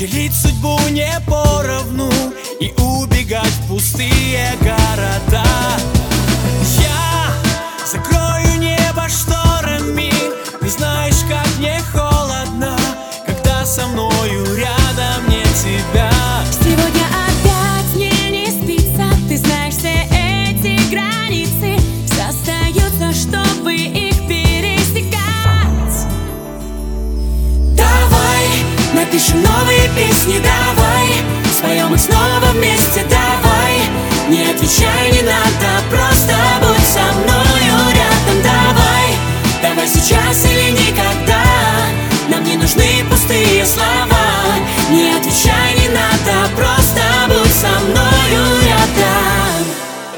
делить судьбу не поровну и убегать в пустые города. Я закрою небо шторами, ты знаешь, как мне холодно, когда со мною рядом нет тебя. Сегодня опять мне не спится, ты знаешь, все эти границы остаются, чтобы их пересекать. Давай напишем новые песни, давай споем их снова вместе, давай. Не отвечай, не надо, просто будь со мною рядом. Давай, давай сейчас или никогда, нам не нужны пустые слова. Не отвечай, не надо, просто будь со мною рядом.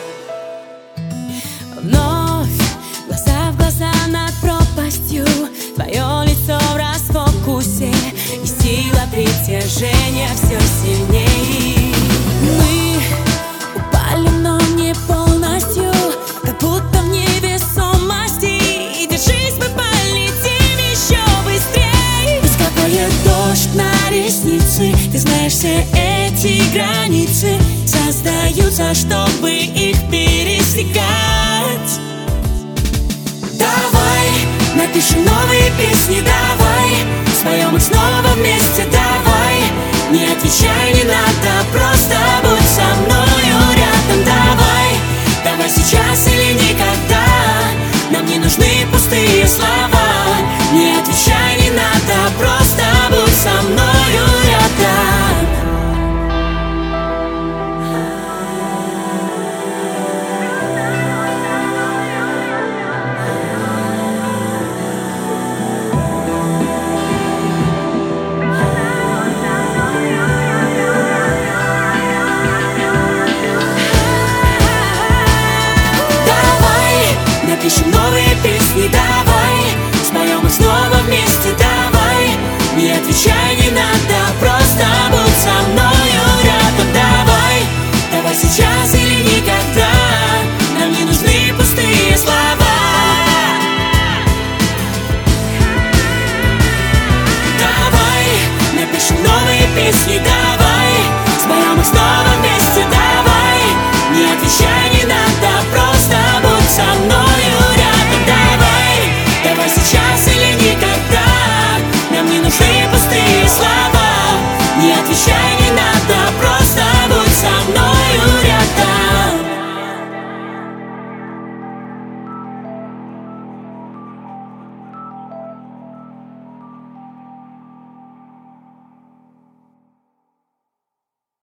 Вновь глаза в глаза над пропастью, твое лицо в расфокусе, и сила притяжения все сильнее. Мы упали, но не полностью, как будто в невесомости. Держись, мы полетим еще быстрее. Пусть капает дождь на ресницы, ты знаешь, все эти границы создаются, чтобы их пересекать. Давай напишем новые песни, давай